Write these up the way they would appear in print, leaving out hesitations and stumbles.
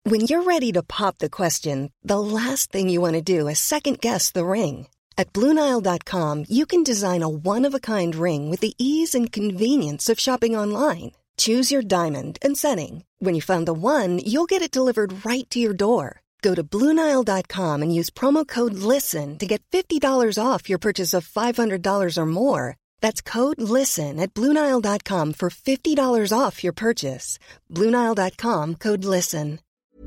When you're ready to pop the question, the last thing you want to do is second-guess the ring. At BlueNile.com, you can design a one-of-a-kind ring with the ease and convenience of shopping online. Choose your diamond and setting. When you find the one, you'll get it delivered right to your door. Go to BlueNile.com and use promo code LISTEN to get $50 off your purchase of $500 or more. That's code LISTEN at BlueNile.com for $50 off your purchase. BlueNile.com, code LISTEN.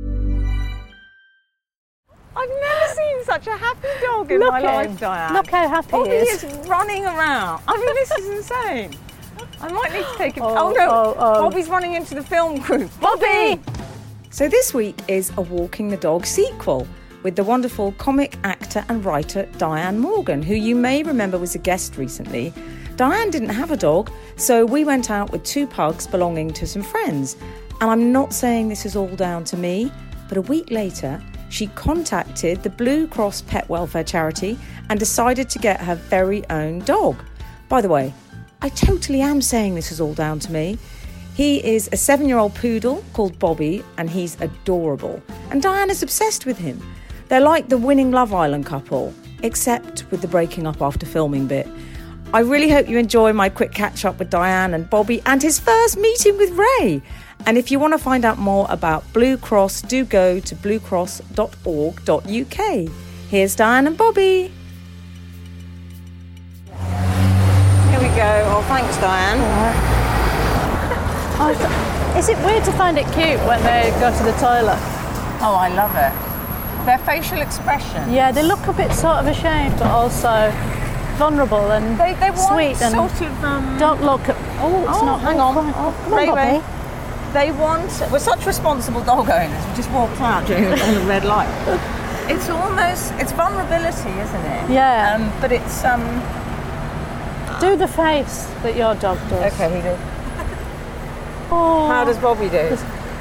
I've never seen such a happy dog in my life, Diane. Look how happy Bobby he is. running around. I mean, this is insane. I might need to take him. Oh, no. oh. Bobby's running into the film crew. Bobby! So this week is a Walking the Dog sequel with the wonderful comic actor and writer Diane Morgan, who you may remember was a guest recently. Diane didn't have a dog, so we went out with 2 pugs belonging to some friends. And I'm not saying this is all down to me, but a week later, she contacted the Blue Cross Pet Welfare Charity and decided to get her very own dog. By the way, I totally am saying this is all down to me. He is a 7-year-old poodle called Bobby, and he's adorable. And Diane is obsessed with him. They're like the winning Love Island couple, except with the breaking up after filming bit. I really hope you enjoy my quick catch-up with Diane and Bobby and his first meeting with Ray. And if you want to find out more about Blue Cross, do go to bluecross.org.uk. Here's Diane and Bobby. Here we go. Oh, thanks, Diane. Is it weird to find it cute when they go to the toilet? Oh, I love it. Their facial expression. Yeah, they look a bit sort of ashamed, but also vulnerable and they want sweet. And sort of. Don't look at. Oh, it's not. Hang on. Come on, Bobby. They want. We're such responsible dog owners. We just walked out during the red light. It's vulnerability, isn't it? Yeah. But it's Do the face that your dog does. Okay, he did. Oh. How does Bobby do?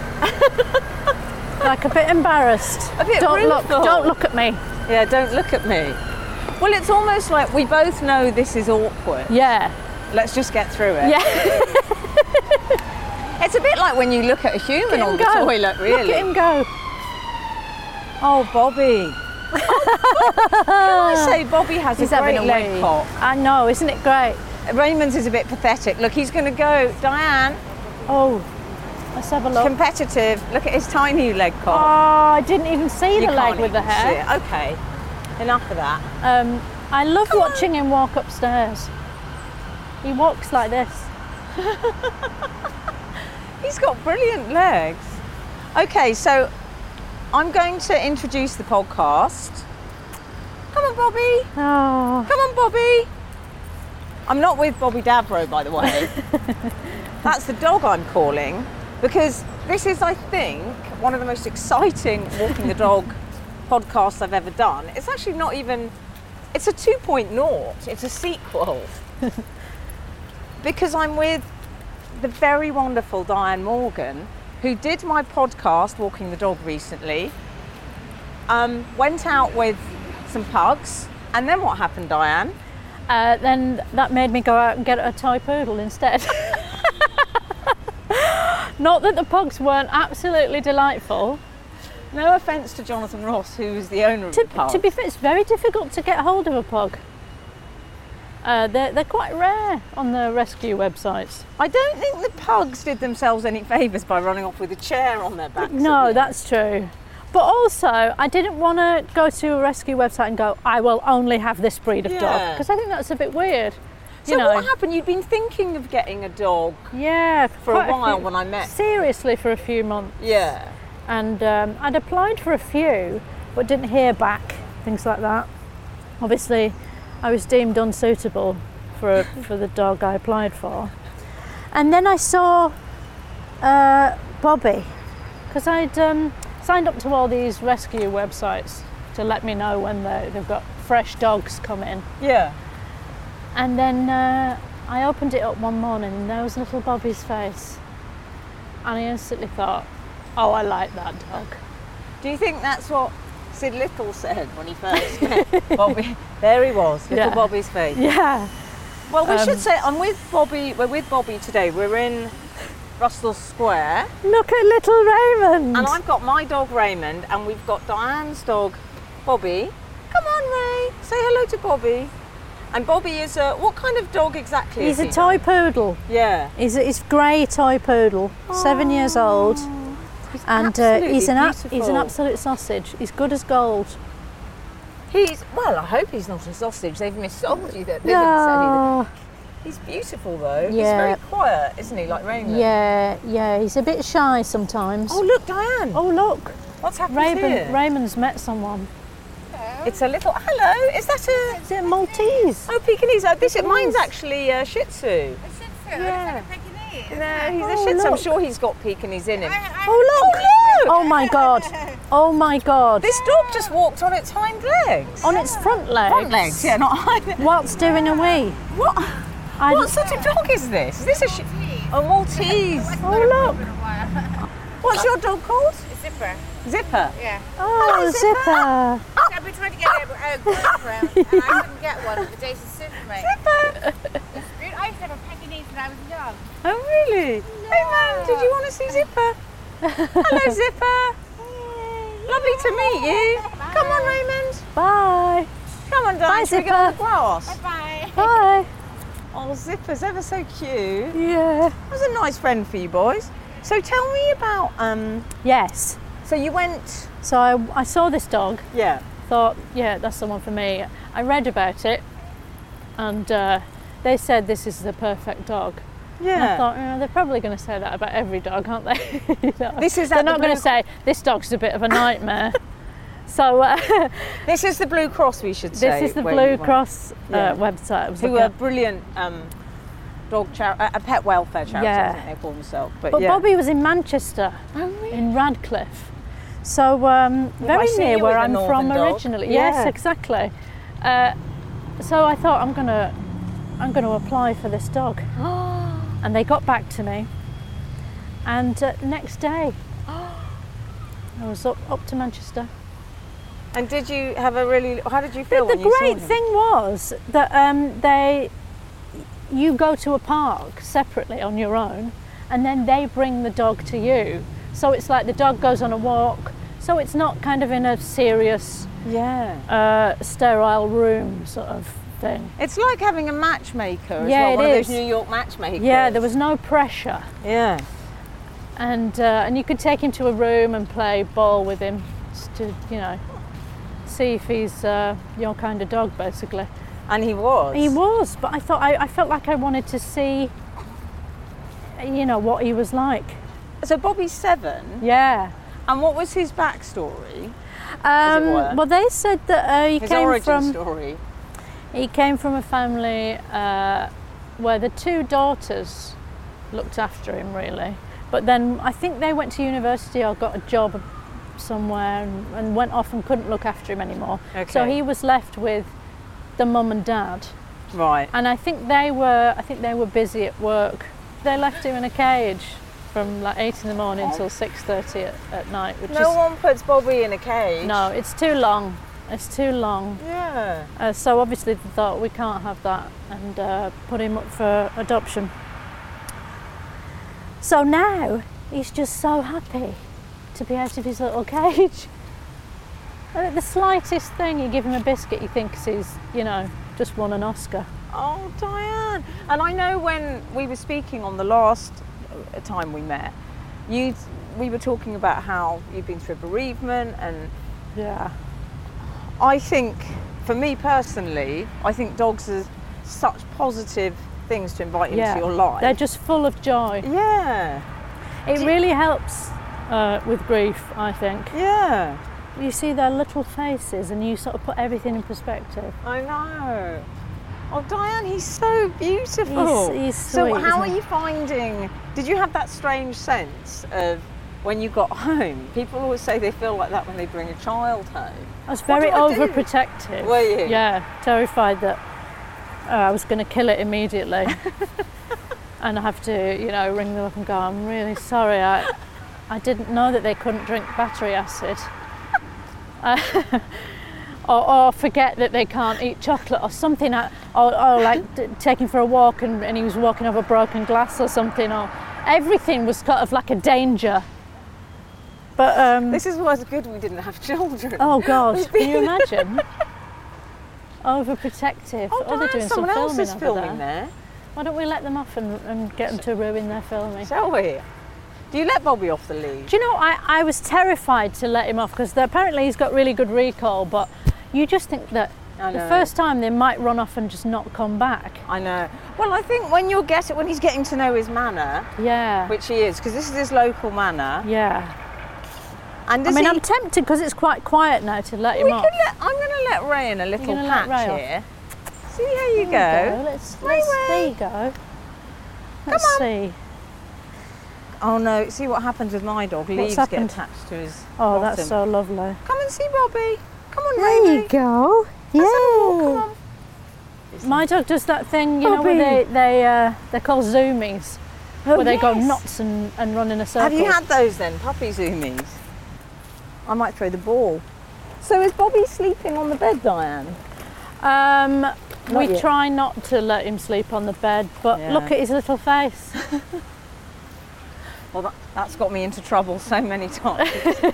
Like a bit embarrassed. A bit Don't rueful. look at me. Yeah, don't look at me. Well, it's almost like we both know this is awkward. Yeah. Let's just get through it. Yeah. It's a bit like when you look at a human on the toilet, really. Look at him go. Oh, Bobby. Can I say Bobby has He's a great having a leg wee. pop. I know, isn't it great? Raymond's is a bit pathetic. Look, he's going to go. Diane. Oh, let's have a look. Competitive. Look at his tiny leg Oh, pop. I didn't even see You the leg can't with the even hair. see it. Okay, enough of that. I love watching him walk upstairs. He walks like this. He's got brilliant legs. Okay, so I'm going to introduce the podcast. Come on, Bobby. Oh. Come on, Bobby. I'm not with Bobby Davro, by the way. That's the dog I'm calling, because this is, I think, one of the most exciting Walking the Dog podcasts I've ever done. It's actually not even, it's a 2.0. It's a sequel. Because I'm with the very wonderful Diane Morgan, who did my podcast, Walking the Dog, recently. Went out with some pugs, and then what happened, Diane? Then that made me go out and get a toy poodle instead. Not that the pugs weren't absolutely delightful. No offence to Jonathan Ross, who is the owner of the pug. To be fair, it's very difficult to get hold of a pug. They're quite rare on the rescue websites. I don't think the pugs did themselves any favours by running off with a chair on their backs. No, that's true. But also, I didn't want to go to a rescue website and go, I will only have this breed of dog, because I think that's a bit weird. So what happened? You'd been thinking of getting a dog for a while when I met. Seriously, for a few months. Yeah. And I'd applied for a few, but didn't hear back, things like that. Obviously, I was deemed unsuitable for the dog I applied for. And then I saw Bobby, because I'd signed up to all these rescue websites to let me know when they've got fresh dogs come in. Yeah. And then I opened it up one morning and there was little Bobby's face. And I instantly thought, oh, I like that dog. Do you think that's what Sid Little said when he first met Bobby? There he was, little Bobby's face. Yeah. Well, we should say we're with Bobby today. We're in Russell Square. Look at little Raymond. And I've got my dog Raymond, and we've got Diane's dog Bobby. Come on, Ray. Say hello to Bobby. And Bobby is what kind of dog exactly He's is a he? toy poodle. Yeah. He's grey toy poodle, 7 years old. He's And he's an beautiful. absolute sausage. He's good as gold. Well, I hope he's not a sausage. They've missold you that. They didn't say anything. No. He's beautiful though. He's Yeah. very quiet, isn't he? Like Raymond. Yeah, he's a bit shy sometimes. Oh, look, Diane. Oh, look. What's happened here? Raymond's met someone. It's a little. Hello. Is that a? Is it a Maltese? Oh, Pekingese. Mine's actually Shih Tzu. A Shih Tzu. Yeah. It's like a Pekingese. No, he's a Oh, Shih Tzu. I'm look. sure he's got Pekingese in him. Oh, look. look. Oh, my God. Oh, my God. This dog just walked on its hind legs. On its front legs. Front legs, yeah, not hind legs. Whilst doing a wee. What? I- What sort of dog is this? Is this a Maltese? Oh, look. What's your dog called? Zipper. Zipper. Yeah. Oh, Hello, Zipper. I've been trying to get a girlfriend and I couldn't get one. But Jason suited me. Zipper. I used to have a Pekingese when I was young. Oh, really? Hey, man, did you want to see Zipper? Hello, Zipper. Lovely to meet you. Come on, Raymond. Bye. Come on, Bye, Diane. Should we get on the Zipper. grass? Bye. Bye. Oh, Zipper's ever so cute. Yeah. That was a nice friend for you boys. So tell me about, Yes. so you went, So I saw this dog. yeah. Thought, yeah, that's the one for me. I read about it, and they said this is the perfect dog. And I Yeah. thought, they're probably going to say that about every dog, aren't they? You know, This is they're at the not going Blue to say this dog's a bit of a nightmare. So This is the Blue Cross, we should say. this is the where Blue you went. Cross Yeah. website. I was Who looking are at. brilliant a pet welfare charity, Yeah. I think they call themselves. But yeah. Bobby was in Manchester, Oh, really? in Radcliffe. So I very see near you where with a I'm northern from dog. originally. Yeah. Yes, exactly. So I thought I'm gonna apply for this dog, and they got back to me. And next day, I was up to Manchester. And did you have how did you feel The when you saw great him? thing was that you go to a park separately on your own, and then they bring the dog to you. So it's like the dog goes on a walk. So it's not kind of in a serious, Yeah. sterile room sort of thing. It's like having a matchmaker as Yeah, well, it one of is. those New York matchmakers. Yeah, there was no pressure, Yeah. and you could take him to a room and play ball with him, just to see if he's your kind of dog, basically. And he was. He was, but I thought I felt like I wanted to see, what he was like. So Bobby's 7. Yeah. And what was his backstory? As it were? Well, they said that he His came origin from story. he came from a family where the 2 daughters looked after him, really. But then I think they went to university or got a job somewhere and went off and couldn't look after him anymore. Okay. So he was left with the mum and dad. Right. And I think they were busy at work. They left him in a cage from like 8 in the morning till 6:30 at night, which No is one puts Bobby in a cage. no, it's too long. It's too long. Yeah. So obviously they thought we can't have that and put him up for adoption. So now he's just so happy to be out of his little cage. And at the slightest thing, you give him a biscuit, he thinks he's, just won an Oscar. Oh, Diane. And I know when we were speaking on the last time we met, we were talking about how you've been through bereavement, and Yeah. I think, for me personally, I think dogs are such positive things to invite into your life. They're just full of joy. Yeah. It really helps with grief, I think. Yeah. You see their little faces and you sort of put everything in perspective. I know. Oh, Diane, he's so beautiful. He's so sweet, how are isn't he? you finding, did you have that strange sense of when you got home? People always say they feel like that when they bring a child home. I was very do I do? overprotective. Were you? Yeah, terrified that I was going to kill it immediately. And I have to, ring them up and go, I'm really sorry, I didn't know that they couldn't drink battery acid. Or forget that they can't eat chocolate or something, or like take him for a walk and he was walking over broken glass or something, or everything was kind of like a danger. But this is why it's good we didn't have children. oh God, can you imagine? Overprotective. Oh, they're doing someone some else is over filming there. there. Why don't we let them off and get them to ruin their filming? Shall we? Do you let Bobby off the lead? Do you know, I was terrified to let him off because apparently he's got really good recall, but you just think that the first time they might run off and just not come back. I know. Well, I think when he's getting to know his manor, Yeah. which he is, because this is his local manor. Yeah. And I'm tempted because it's quite quiet now to let him off. I'm going to let Ray in a little gonna let patch Ray here. See, there you go. There you go. Let's see. Oh no, see what happens with my dog. Leaves get attached to his Oh, bottom. that's so lovely. Come and see Bobby. Come on, There Ray. you go. Come Yeah. on. My dog does that thing, you know, where they're called zoomies, where they go nuts and run in a circle. Have you had those then, puppy zoomies? I might throw the ball. So is Bobby sleeping on the bed, Diane? We yet. try not to let him sleep on the bed, but Yeah. look at his little face. Well, that's got me into trouble so many times.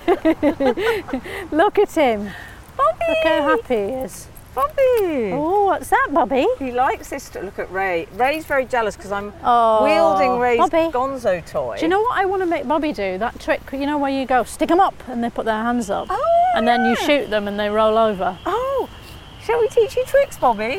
Look at him. Bobby! Look how happy he is. Bobby! Oh, what's that, Bobby? He likes this. Look at Ray. Ray's very jealous because I'm Oh, wielding Ray's Bobby. Gonzo toy. Do you know what I want to make Bobby do? That trick, you know, where you go, stick them up and they put their hands up. Oh, and then you yeah. shoot them and they roll over. Oh, shall we teach you tricks, Bobby?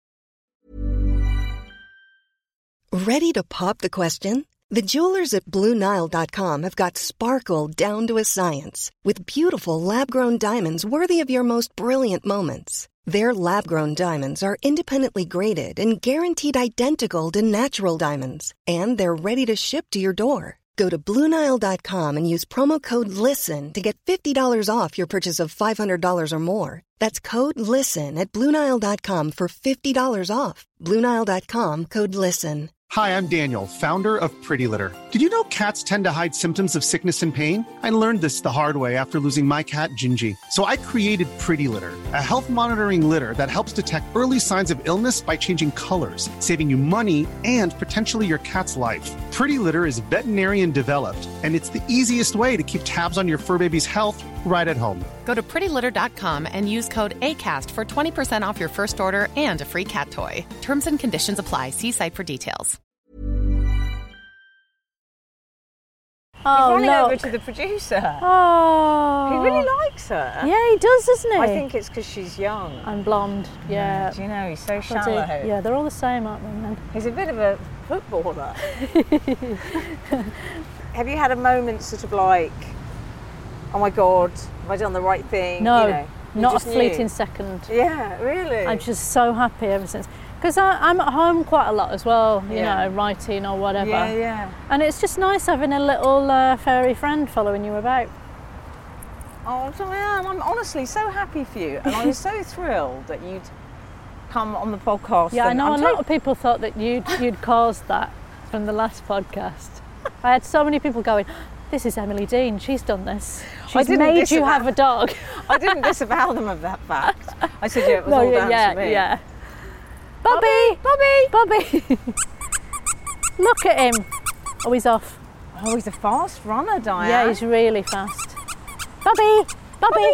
Ready to pop the question? The jewelers at BlueNile.com have got sparkle down to a science with beautiful lab-grown diamonds worthy of your most brilliant moments. Their lab-grown diamonds are independently graded and guaranteed identical to natural diamonds, and they're ready to ship to your door. Go to BlueNile.com and use promo code LISTEN to get $50 off your purchase of $500 or more. That's code LISTEN at BlueNile.com for $50 off. BlueNile.com, code LISTEN. Hi, I'm Daniel, founder of Pretty Litter. Did you know cats tend to hide symptoms of sickness and pain? I learned this the hard way after losing my cat, Gingy. So I created Pretty Litter, a health monitoring litter that helps detect early signs of illness by changing colors, saving you money and potentially your cat's life. Pretty Litter is veterinarian developed, and it's the easiest way to keep tabs on your fur baby's health right at home. Go to prettylitter.com and use code ACAST for 20% off your first order and a free cat toy. Terms and conditions apply. See site for details. Oh, He's running look. over to the producer. Oh. He really likes her. Yeah, he does, doesn't he? I think it's because she's young. And blonde, yeah. Do you know, he's so I do. shallow. Yeah, they're all the same, aren't they, man? He's a bit of a footballer. Have you had a moment sort of like, oh my God, have I done the right thing? No, you know, you not a just knew? fleeting second. Yeah, really? I'm just so happy ever since. Because I'm at home quite a lot as well, you know, writing or whatever. Yeah, yeah. And it's just nice having a little furry friend following you about. Oh, Diane, I'm honestly so happy for you. And I was so thrilled that you'd come on the podcast. Yeah, I and know I'm a lot of people thought that you'd caused that from the last podcast. I had so many people going, this is Emily Dean, she's done this. She's made you have a dog. I didn't disavow them of that fact. I said, yeah, it was all down to me. Yeah. Bobby! Bobby! Look at him. Oh, he's off. Oh, he's a fast runner, Diane. Yeah, he's really fast. Bobby! Bobby!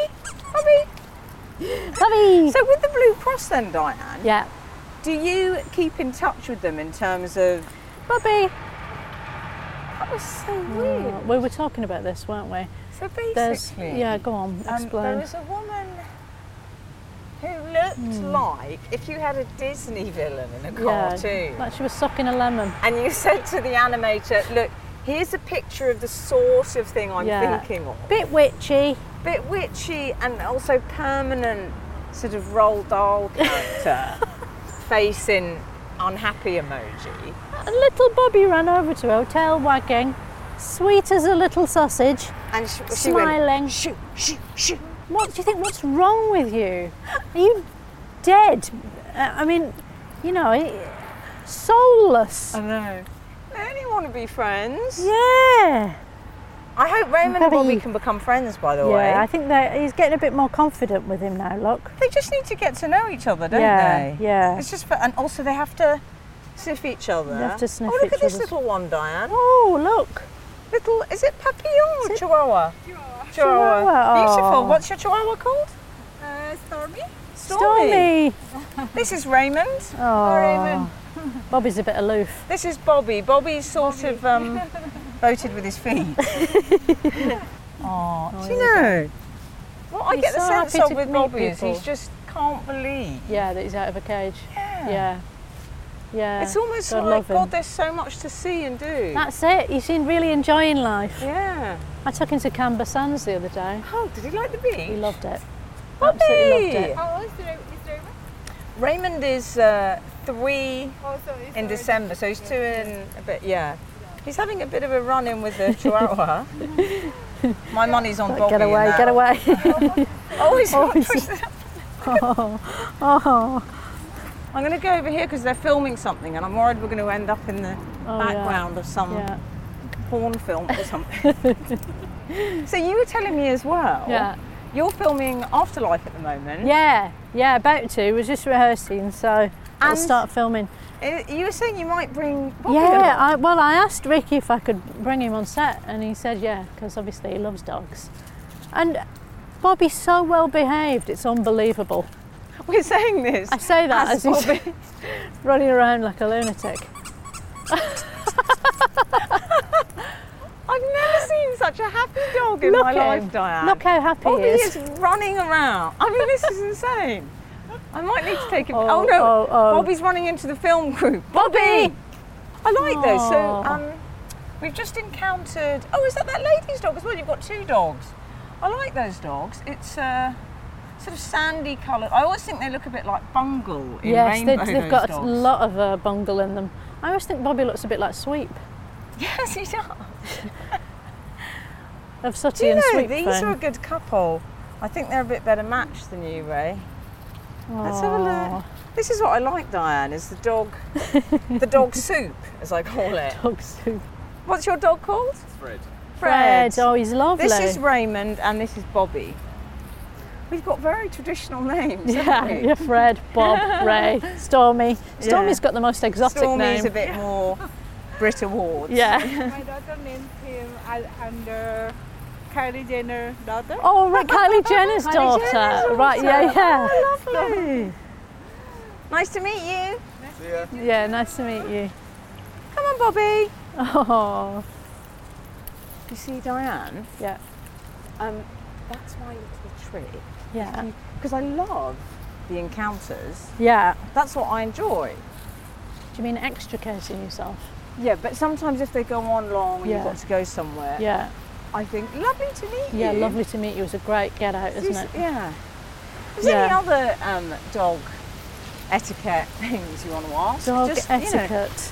So with the Blue Cross then, Diane, yeah. do you keep in touch with them in terms of... Bobby! That was so weird. We were talking about this, weren't we? So basically... Yeah, go on, explain. There was a woman who looked like if you had a Disney villain in a cartoon. Like she was sucking a lemon. And you said to the animator, look, here's a picture of the sort of thing I'm thinking of. Bit witchy. Bit witchy and also permanent sort of Roald Dahl character facing unhappy emoji. And little Bobby ran over to her, tail wagging, sweet as a little sausage, and she smiling. Went, shoot, shoot, shoot. What do you think? What's wrong with you? Are you dead? I mean, you know, soulless. I know. They only want to be friends. Yeah. I hope Raymond and Bobby can become friends, by the way. Yeah, I think that he's getting a bit more confident with him now, look. They just need to get to know each other, don't they? Yeah. It's just and also they have to Sniff each other. You have to sniff look each at this other's- little one, Diane. Oh, look. Little, is it Papillon or Chihuahua? Chihuahua. Beautiful. Oh. What's your Chihuahua called? Stormy. Stormy. This is Raymond. Oh, Raymond. Bobby's a bit aloof. This is Bobby. Bobby's sort of voted with his feet. Oh, do you know? What I He's get the so sense happy of to with meet Bobby is people. he's just can't believe. Yeah, that he's out of a cage. Yeah. Yeah. Yeah. It's almost God like, love him. God, there's so much to see and do. That's it. He seemed really enjoying life. Yeah. I took him to Canberra Sands the other day. Oh, did he like the beach? He loved it. Bobby! Absolutely loved it. How old is Raymond? Raymond is 3 Also, in December, so he's 2 in a bit, yeah. He's having a bit of a run-in with the Chihuahua. My money's on Bobby. Get away, in that. get away. Oh, he's Oh, he's- pushed it up. Oh. I'm going to go over here because they're filming something and I'm worried we're going to end up in the Oh, background of some Yeah. porn film or something. So you were telling me as well, Yeah. you're filming Afterlife at the moment. Yeah. Yeah, about to. We're just rehearsing, so I'll And- start filming. You were saying you might bring Bobby Yeah, along. I asked Ricky if I could bring him on set, and he said yeah, because obviously he loves dogs. And Bobby's so well behaved, it's unbelievable. We're saying this. I say that as he's Bobby. running around like a lunatic. I've never seen such a happy dog in Look my at life, him. Diane. Look how happy Bobby he is. is running around. I mean, this is insane. I might need to take him. Oh, Oh, no, oh, oh. Bobby's running into the film crew. Bobby! I like those. So Aw. we've just encountered. Oh, is that lady's dog as well? You've got 2 dogs. I like those dogs. It's sort of sandy coloured. I always think they look a bit like bungle in Yes, rainbow. they've those got a dogs. lot of bungle in them. I always think Bobby looks a bit like Sweep Yes, he does. of Do Sooty you and know, Sweep these fame. are a good couple. I think they're a bit better matched than you, Ray. Let's have a Aw. look. This is what I like, Diane, is the dog soup, as I call it. Dog soup. What's your dog called? Fred. Oh, he's lovely. This is Raymond and this is Bobby. We've got very traditional names, yeah, haven't we? yeah, Fred, Bob, Ray, Stormy. Stormy's got the most exotic Stormy's name. a bit more Brit Awards. Yeah. My daughter named him under Kylie Jenner daughter. Oh, right, Kylie Jenner's daughter. Jenner's Right, daughter. yeah, Oh, lovely. Nice to meet you. yeah. Yeah, nice to meet you. Come on, Bobby. Oh, You see, Diane, yeah, that's my little trick. yeah, Because I love the encounters. yeah. That's what I enjoy. Do you mean extricating yourself? Yeah, but sometimes if they go on long and Yeah. you've got to go somewhere, Yeah, I think, lovely to meet you. yeah. Lovely to meet you. It was a great get out, isn't it? Yeah. Is there any Yeah. other dog etiquette things you want to ask? Dog Just, you know,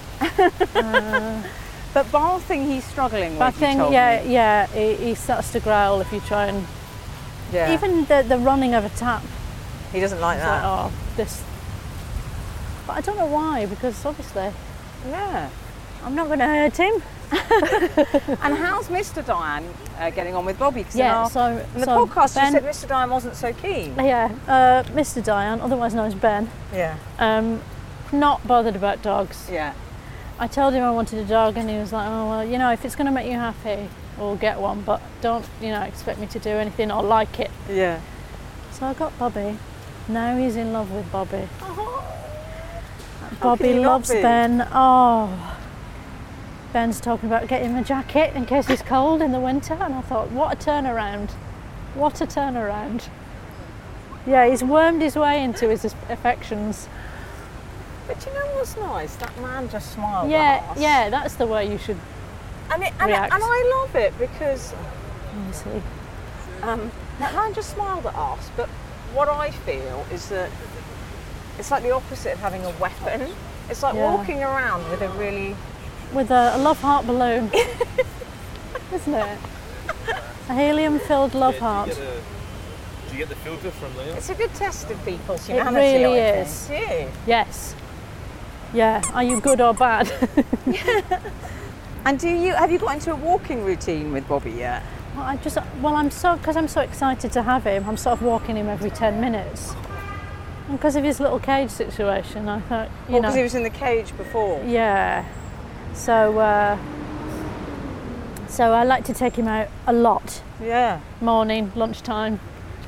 etiquette. but bathing he's struggling But I with, you think, told yeah, me. yeah. He starts to growl if you try and Yeah. even the running of a tap. He doesn't like It's like, that. oh, this. But I don't know why, because obviously Yeah. I'm not going to hurt him. And how's Mr. Diane getting on with Bobby? 'Cause Yeah, in the podcast Ben, you said Mr. Diane wasn't so keen. yeah, Mr. Diane, otherwise known as Ben, Yeah. not bothered about dogs. Yeah. I told him I wanted a dog, and he was like, "Oh well, you know, if it's going to make you happy, we'll get one, but don't, you know, expect me to do anything or like it." Yeah. So I got Bobby. Now he's in love with Bobby. How Bobby can you not loves be? Ben. Oh, Ben's talking about getting him a jacket in case he's cold in the winter, and I thought, what a turnaround! What a turnaround! Yeah, he's wormed his way into his affections. But you know what's nice? That man just smiled Yeah, at us. yeah, that's the way you should. And react. I love it because Let me see. that man just smiled at us. But what I feel is that it's like the opposite of having a weapon. It's like Yeah. walking around with a really With a love heart balloon, isn't it? A helium-filled love heart. Do you get the filter from there? It's a good test of people's humanity. really I think. is. Yeah. Yes. Yeah. Are you good or bad? And have you got into a walking routine with Bobby yet? Because I'm so excited to have him. I'm sort of walking him every 10 minutes. And because of his little cage situation, I thought, you know... because he was in the cage before. Yeah. So I like to take him out a lot. Yeah. Morning, lunchtime.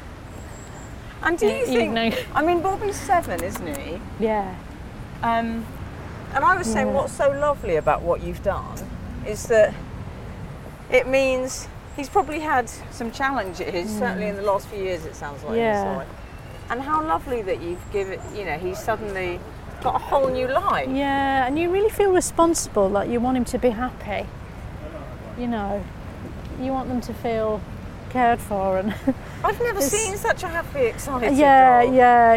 And do you think... Evening. I mean, Bobby's 7, isn't he? Yeah. And I was saying what's so lovely about what you've done is that it means he's probably had some challenges, certainly in the last few years, it sounds like. Yeah. And how lovely that you've given, you know, he's suddenly got a whole new life. Yeah, and you really feel responsible, like you want him to be happy. You know, you want them to feel cared for. And I've never seen such a happy, excited dog. Yeah,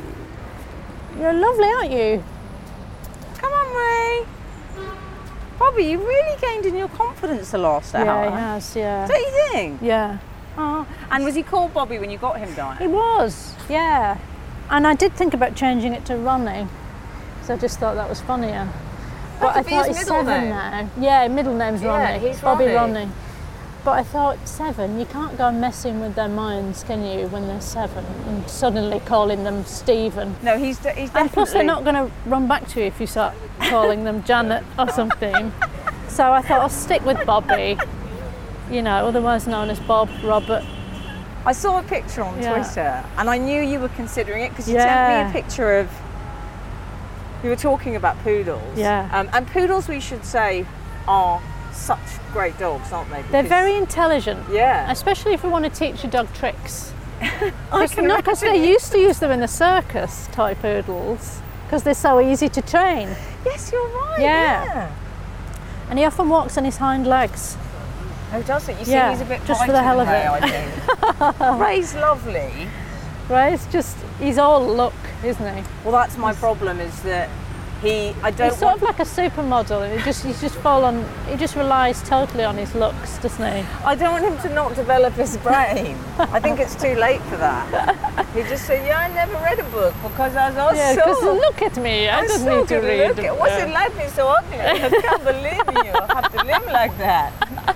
you're lovely, aren't you? Come on, Ray. Bobby, you really gained in your confidence the last hour. Yeah, he has, yeah. Don't you think? Yeah. Oh. And was he called Bobby when you got him, Diane? He was, yeah. And I did think about changing it to Ronnie, so I just thought that was funnier. But I thought he's 7 now. Yeah, middle name's Ronnie. Yeah, he's Bobby Ronnie. Ronnie. But I thought 7, you can't go messing with their minds, can you, when they're 7, and suddenly calling them Stephen. No, he's definitely... And plus they're not going to run back to you if you start calling them Janet or something. So I thought I'll stick with Bobby, you know, otherwise known as Bob Robert. I saw a picture on Twitter and I knew you were considering it because you sent me a picture of... You were talking about poodles. Yeah. And poodles, we should say, are such great dogs, aren't they? They're very intelligent. Yeah. Especially if you want to teach your dog tricks. Because they used to use them in the circus, toy poodles, because they're so easy to train. Yes, you're right. Yeah. And he often walks on his hind legs. Oh, does it? You see, Yeah, he's a bit just for the hell of Ray, it. I think. Ray's lovely. Right? It's just, he's all look, isn't he? Well, that's my problem, is that he's sort of like a supermodel, and he just relies totally on his looks, doesn't he? I don't want him to not develop his brain. I think it's too late for that. He just said, I never read a book because I was all because look at me, I don't need to read. What's it like being so ugly? I can't believe you have to live like that.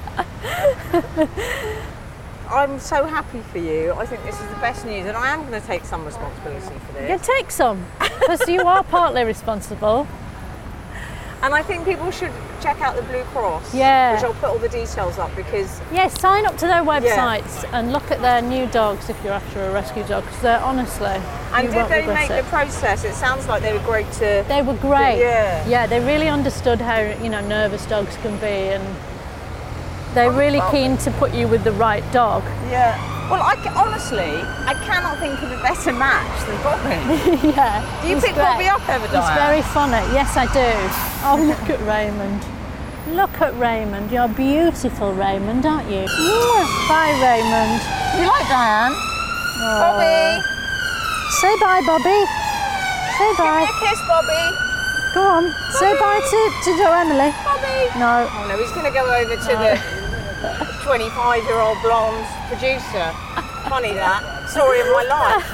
I'm so happy for you. I think this is the best news, and I am going to take some responsibility for this. You take some, because you are partly responsible. And I think people should check out the Blue Cross, Yeah. which I'll put all the details up because... Yeah, sign up to their websites and look at their new dogs if you're after a rescue dog, because they're honestly, And you did won't they regret make it. the process? It sounds like they were great to... They were great. Yeah. Yeah, they really understood how, nervous dogs can be, and they're really keen to put you with the right dog. Yeah. Well, honestly, I cannot think of a better match than Bobby. Yeah. Do you pick Bobby up ever, Diane? He's very funny. Yes, I do. Oh, look at Raymond. Look at Raymond. You're beautiful, Raymond, aren't you? Bye, Raymond. You like Diane? Oh. Bobby! Say bye, Bobby. Say bye. Give me a kiss, Bobby. Go on. Bobby. Say bye to Joe Emily. Bobby! No. Oh no, he's going to go over to the 25-year-old blonde producer. Funny that. Story of my life.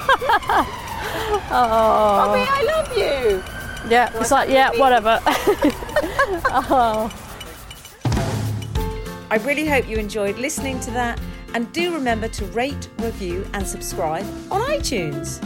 Oh. Bobby, I love you. Yeah, it's like, whatever. Oh. I really hope you enjoyed listening to that, and do remember to rate, review and subscribe on iTunes.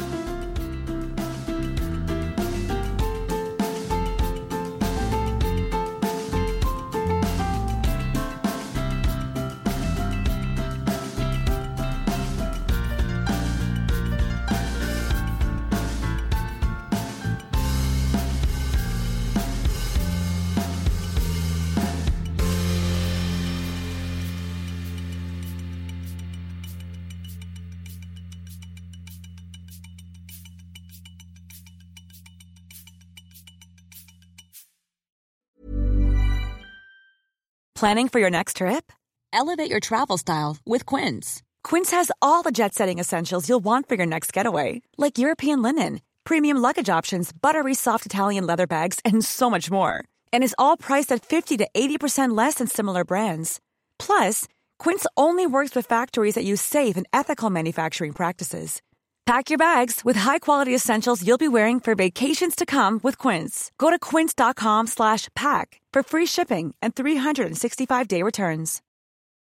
Planning for your next trip? Elevate your travel style with Quince. Quince has all the jet-setting essentials you'll want for your next getaway, like European linen, premium luggage options, buttery soft Italian leather bags, and so much more. And is all priced at 50 to 80% less than similar brands. Plus, Quince only works with factories that use safe and ethical manufacturing practices. Pack your bags with high-quality essentials you'll be wearing for vacations to come with Quince. Go to quince.com/pack for free shipping and 365-day returns.